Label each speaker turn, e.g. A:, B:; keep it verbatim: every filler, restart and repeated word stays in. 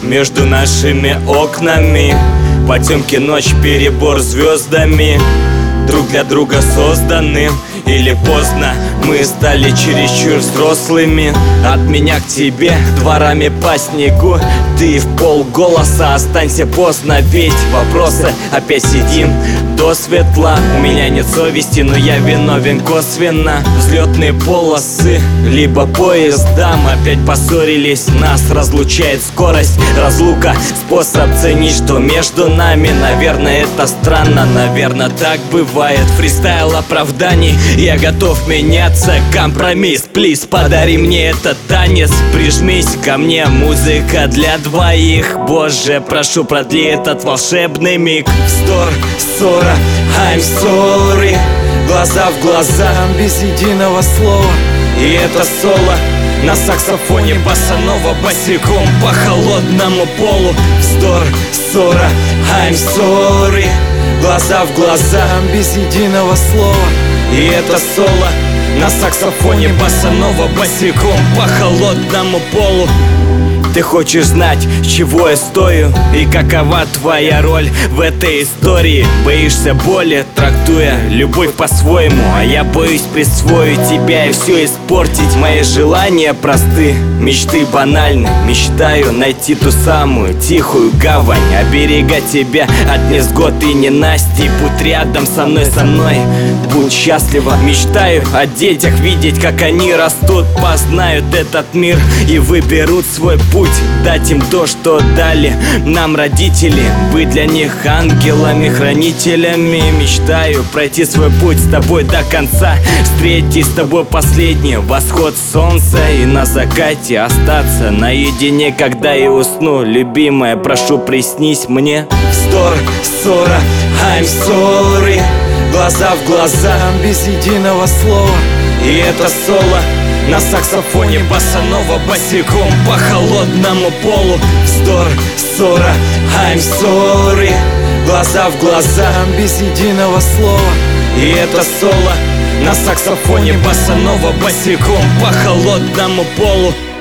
A: между нашими окнами. Потемки, ночь, перебор звездами. Друг для друга созданы. Или поздно мы стали чересчур взрослыми. От меня к тебе дворами по снегу. Ты в полголоса останься поздно. Ведь вопросы опять сидим до светла. У меня нет совести, но я виновен косвенно. Взлетные полосы, либо поезда. Мы опять поссорились, нас разлучает скорость. Разлука, способ ценить, что между нами. Наверное, это странно, наверное, так бывает. Фристайл оправданий, я готов меняться. Компромисс, плиз, подари мне этот танец. Прижмись ко мне, музыка для двоих. Боже, прошу, продли этот волшебный миг. Вздор, ссора, I'm sorry. Глаза в глаза,
B: без единого слова.
A: и это соло на саксофоне босанова босиком по холодному полу. Вздор, ссора, I'm sorry. Глаза в глаза,
B: без единого слова.
A: и это соло на саксофоне босанова босиком по холодному полу. Ты хочешь знать, чего я стою и какова твоя роль в этой истории. Боишься боли, трактуя любовь по-своему. А я боюсь присвоить тебя и все испортить. Мои желания просты, мечты банальны. Мечтаю найти ту самую тихую гавань, оберегать тебя от невзгод и ненастий. Будь рядом со мной, со мной, будь счастлива. Мечтаю о детях, видеть, как они растут, познают этот мир и выберут свой путь. Дать им то, что дали нам родители. Быть для них ангелами, хранителями. Мечтаю пройти свой путь с тобой до конца. Встретить с тобой последний восход солнца. И на закате остаться наедине, когда я усну. Любимая, прошу, приснись мне. Вздор, ссора, I'm sorry. Глаза в глаза,
B: без единого слова.
A: и это соло на саксофоне босанова босиком по холодному полу. Вздор, ссора, I'm sorry. Глаза в глаза,
B: без единого слова.
A: и это соло на саксофоне босанова босиком по холодному полу.